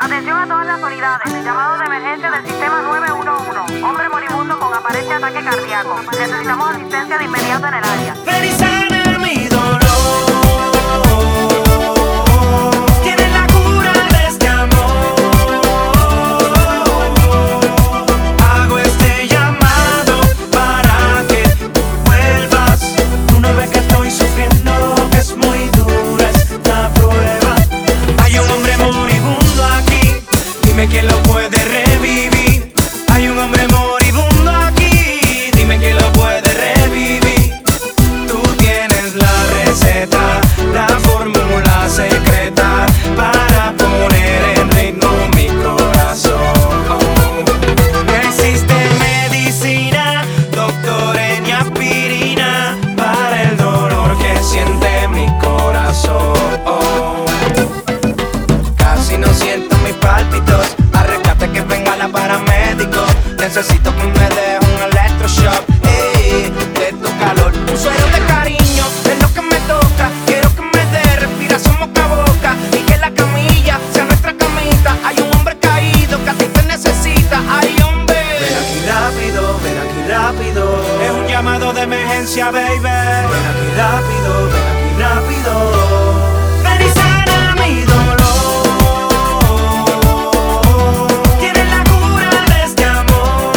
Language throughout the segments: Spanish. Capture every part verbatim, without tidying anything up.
Atención a todas las unidades. Llamado de emergencia del sistema nueve uno uno. Hombre moribundo con aparente ataque cardíaco. Necesitamos asistencia de inmediato en el área. Ven y sana mi dolor. Tienes la cura de este amor. Hago este llamado para que vuelvas. Tú no ves que estoy sufriendo, que es muy dura esta prueba. Hay un hombre moribundo aquí, dime quién lo puede revivir. Hay un hombre moribundo aquí, dime quién lo puede revivir. Tú tienes la receta, la fórmula secreta para poner en ritmo mi corazón. No existe medicina, doctor, ni aspirina para el dolor que siente mi corazón. Casi no siento mis pálpitos, arréglate que venga la paramédico. Necesito que me deje un electroshock, ey, de tu calor. Un suero de cariño es lo que me toca. Quiero que me dé respiración boca a boca y que la camilla sea nuestra camita. Hay un hombre caído que a ti te necesita. Ay, hombre, ven aquí rápido, ven aquí rápido. Es un llamado de emergencia, baby. Ven aquí rápido, ven aquí rápido. Ven y sana mi dolor. Tienes la cura de este amor.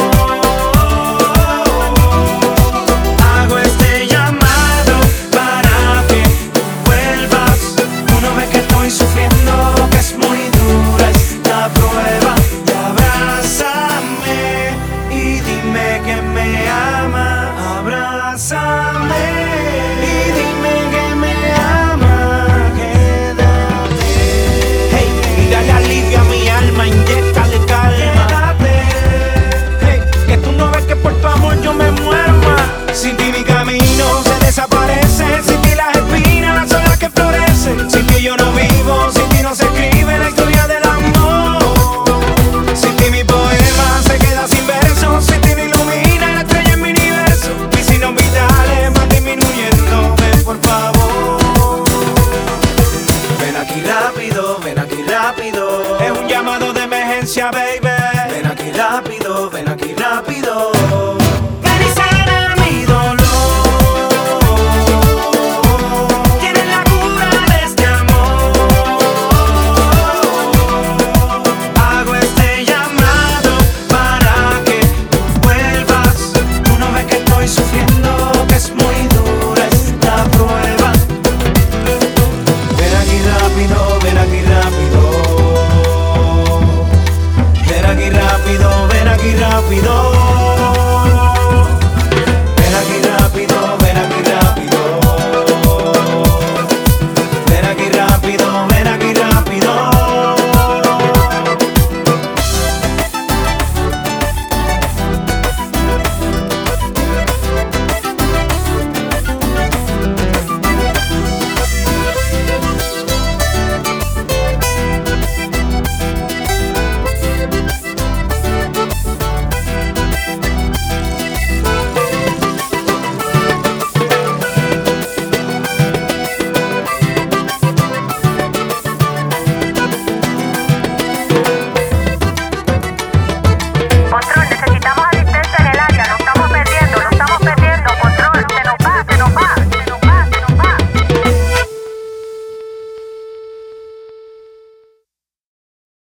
Hago este llamado para que vuelvas. Tú no ves que estoy sufriendo, que es muy dura esta prueba. Y abrázame y dime que me ama. Abrázame y dime que me ama. Quédate. Hey, y dale alivio a mi alma, inyéctale calma. Quédate. Hey, que tú no ves que por tu amor yo me muero más. Sin ti mi camino se desaparece. Sin ti las espinas son las que florecen. Sin ti yo no vivo, sin ti no se escribe la historia del amor. Sin ti mi poema se queda sin versos. Sin ti me ilumina la estrella en mi universo. Mis signos vitales van disminuyendo. Ven por favor. Ven aquí rápido, ven aquí rápido. Es un llamado de emergencia, baby.